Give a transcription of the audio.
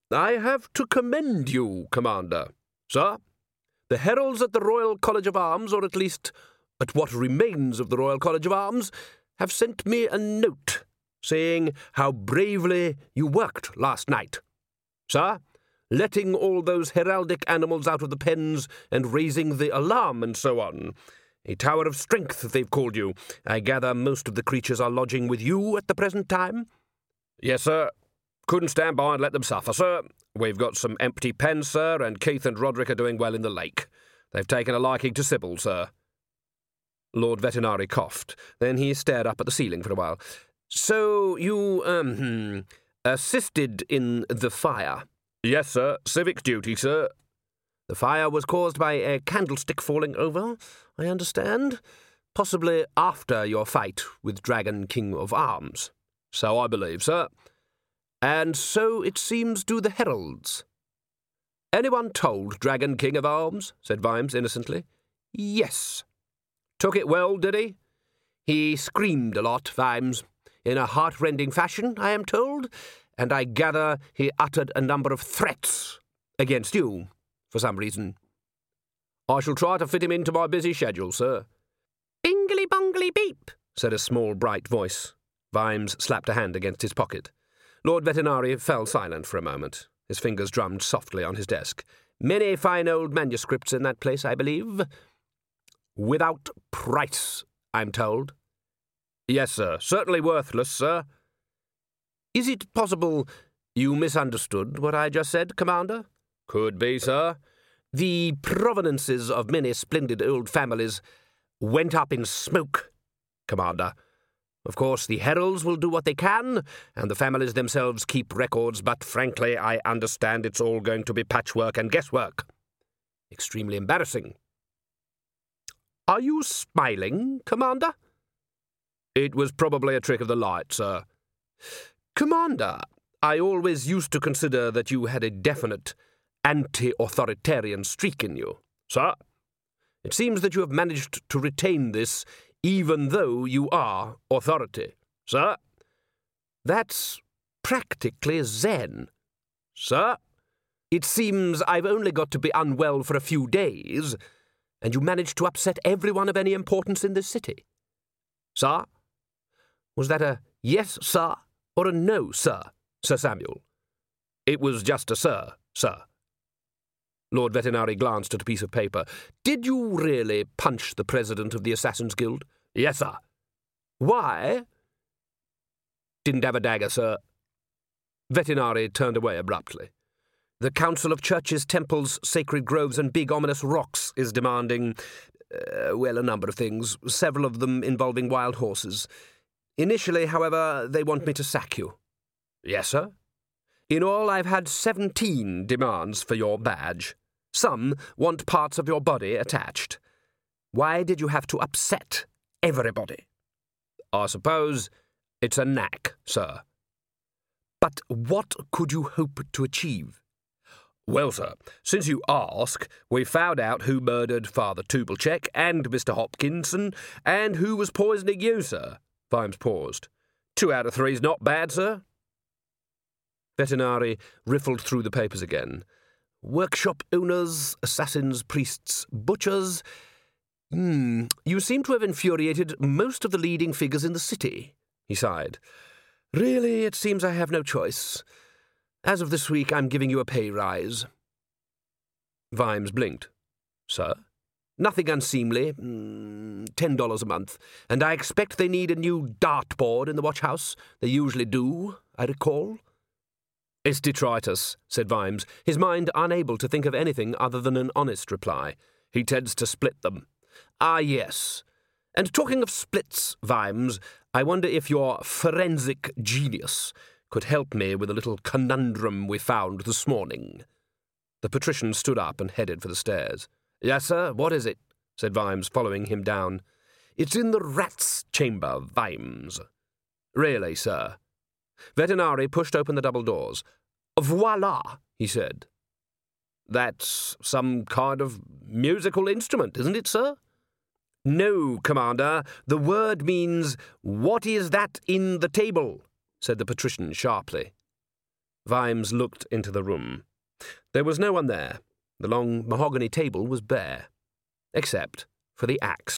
I have to commend you, Commander. Sir, the heralds at the Royal College of Arms, or at least at what remains of the Royal College of Arms, have sent me a note saying how bravely you worked last night. Sir, letting all those heraldic animals out of the pens and raising the alarm and so on. A tower of strength, they've called you. I gather most of the creatures are lodging with you at the present time? Yes, sir. Couldn't stand by and let them suffer, sir. We've got some empty pens, sir, and Keith and Roderick are doing well in the lake. They've taken a liking to Sybil, sir. Lord Vetinari coughed. Then he stared up at the ceiling for a while. So you, assisted in the fire? Yes, sir. Civic duty, sir. The fire was caused by a candlestick falling over, I understand. Possibly after your fight with Dragon King of Arms. So I believe, sir. And so it seems do the heralds. Anyone told Dragon King of Arms? Said Vimes innocently. Yes. Took it well, did he? He screamed a lot, Vimes, in a heart-rending fashion, I am told, and I gather he uttered a number of threats against you, for some reason. I shall try to fit him into my busy schedule, sir. Bingly-bongly beep, said a small, bright voice. Vimes slapped a hand against his pocket. Lord Vetinari fell silent for a moment. His fingers drummed softly on his desk. Many fine old manuscripts in that place, I believe. Without price, I'm told. Yes, sir. Certainly worthless, sir. Is it possible you misunderstood what I just said, Commander? Could be, sir. The provenances of many splendid old families went up in smoke, Commander. Of course, the heralds will do what they can, and the families themselves keep records, but frankly, I understand it's all going to be patchwork and guesswork. Extremely embarrassing. Are you smiling, Commander? It was probably a trick of the light, sir. Commander, I always used to consider that you had a definite anti-authoritarian streak in you. Sir, it seems that you have managed to retain this even though you are authority. Sir, that's practically Zen. Sir, it seems I've only got to be unwell for a few days, and you managed to upset everyone of any importance in this city. Sir, was that a yes, sir, or a no, sir, Sir Samuel? It was just a sir, sir. Lord Vetinari glanced at a piece of paper. Did you really punch the president of the Assassin's Guild? Yes, sir. Why? Didn't have a dagger, sir. Vetinari turned away abruptly. The Council of Churches, Temples, Sacred Groves, and Big Ominous Rocks is demanding, a number of things, several of them involving wild horses. Initially, however, they want me to sack you. Yes, sir. In all, I've had 17 demands for your badge. Some want parts of your body attached. Why did you have to upset everybody? I suppose it's a knack, sir. But what could you hope to achieve? Well, sir, since you ask, we found out who murdered Father Tubelcheck and Mr. Hopkinson, and who was poisoning you, sir. Vimes paused. 2 out of 3's not bad, sir. Vetinari riffled through the papers again. Workshop owners, assassins, priests, butchers. You seem to have infuriated most of the leading figures in the city, he sighed. Really, it seems I have no choice. As of this week, I'm giving you a pay rise. Vimes blinked. Sir? Nothing unseemly. $10 a month. And I expect they need a new dartboard in the watch house. They usually do, I recall. It's detritus, said Vimes, his mind unable to think of anything other than an honest reply. He tends to split them. Ah, yes. And talking of splits, Vimes, I wonder if your forensic genius could help me with a little conundrum we found this morning. The patrician stood up and headed for the stairs. Yes, sir, what is it? Said Vimes, following him down. It's in the rat's chamber, Vimes. Really, sir? Vetinari pushed open the double doors. Voila, he said. That's some kind of musical instrument, isn't it, sir? No, Commander. The word means, what is that in the table? Said the patrician sharply. Vimes looked into the room. There was no one there. The long mahogany table was bare, except for the axe.